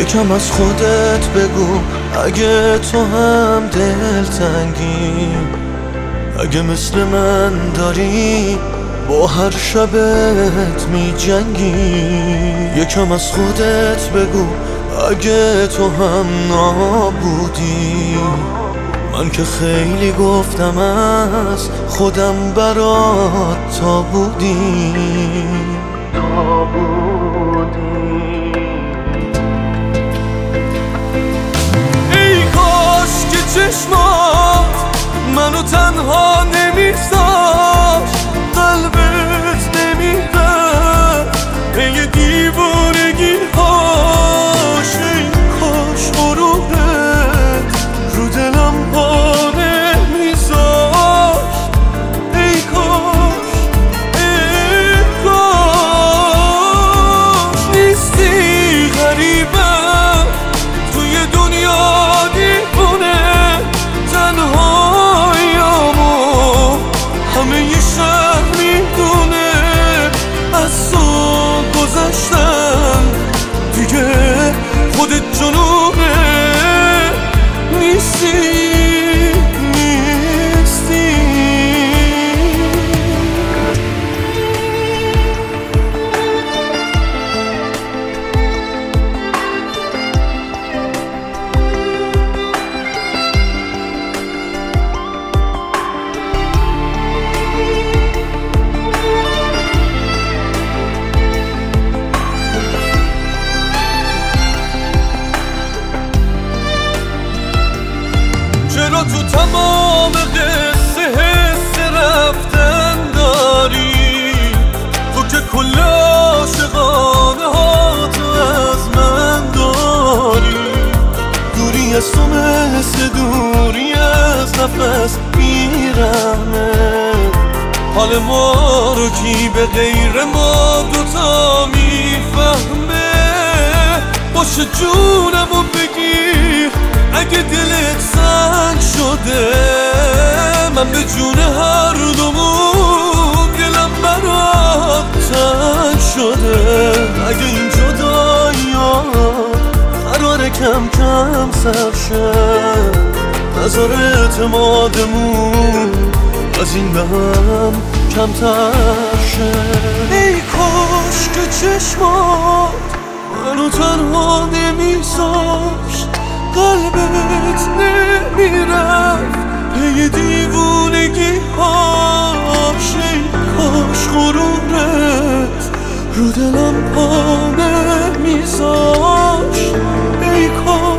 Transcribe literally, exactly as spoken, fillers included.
یکم از خودت بگو اگه تو هم دلتنگی، اگه مثل من داری با هر شبت می جنگی. یکم از خودت بگو اگه تو هم نابودی، من که خیلی گفتم از خودم برات تا بودی تا بودی. ای کاش که چشمات منو تنها نمیذاشت، قلبت نمیرفت پی دیوانگی هاش. ای کاش غرورت رو دلم پا نمیذاشت. ای کاش ای کاش نیستی غریبم توی دنیا دیوونه، تنهاییامو همه ی شهر میدونه. از تو گذشتم دیگه خودت جنونه، نیستی نیستی. چرا تو تمام قصه حس رفتن داری؟ تو که کل عاشقانه ها تو از من داری. دوری از تو مثل دوری از نفس میرمه، حال ما رو کی به غیر ما دوتا میفهمه. باشه جونمو بگیر اگه دلت سنگ شده، من به جون هر دومون دلم برات تنگ شده. اگه این جدایی ها قراره کم کم سر شه، نظر اعتمادمون از این به هم کمتر شه. ای کاش که چشمات منو تنها نمیذاشت، قلبت نمیرفت پی دیوونگی هاش. ای کاش غرورت رو دلم پا نمیذاشت. ای کاش